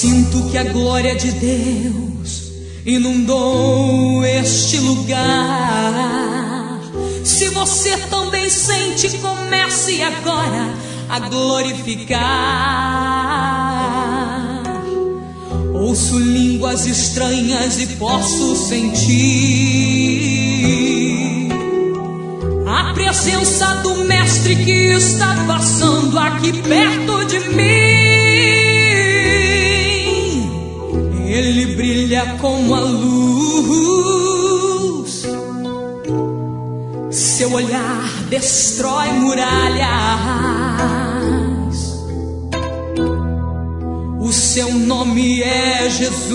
Sinto que a glória de Deus inundou este lugar. Se você também sente, comece agora a glorificar. Ouço línguas estranhas e posso sentir a presença do Mestre que está passando aqui perto de mim. Ele brilha como a luz, seu olhar destrói muralhas, o seu nome é Jesus,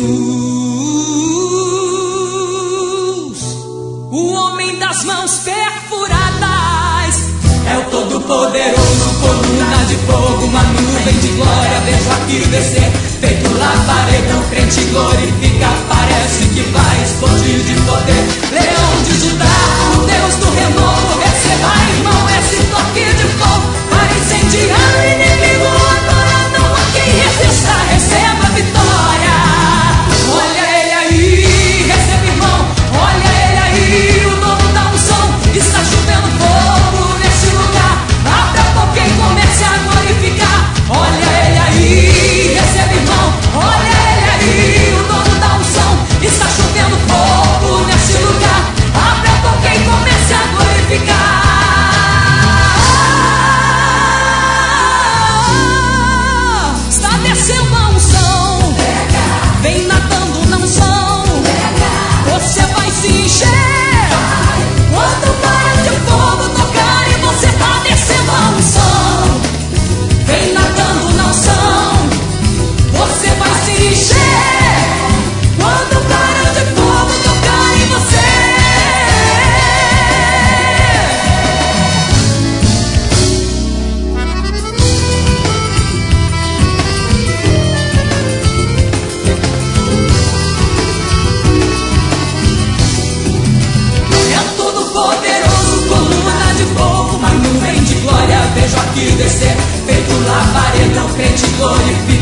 o homem das mãos perfuradas. É o Todo-Poderoso, coluna de fogo, uma nuvem de glória. Vejo aqui descer, feito labareda, o crente glorifica, parece que vai explodir de poder. Leão de Judá, o Deus do renovo, receba, irmão, esse toque de fogo para incendiar o inimigo. Agora não há quem resista, receba a vitória. Olha ele aí, receba, irmão, olha ele aí, o dono da unção. Está chovendo fogo nesse lugar, abra a boca e comece a glorificar. Olha ele aí, receba, irmão, olha ele aí, o dono da unção. Está chovendo fogo nesse lugar, abra a boca e comece a glorificar. Está descendo a unção, vem nadando na unção, você vai se encher. Quando o raio de fogo tocar e você tá descendo a unção, vem nadando na unção, você vai se encher. Quando o raio de fogo tocar em você, é todo poderoso, coluna de fogo, uma nuvem de glória. Vejo aqui descer, feito labareda, o crente glorifica.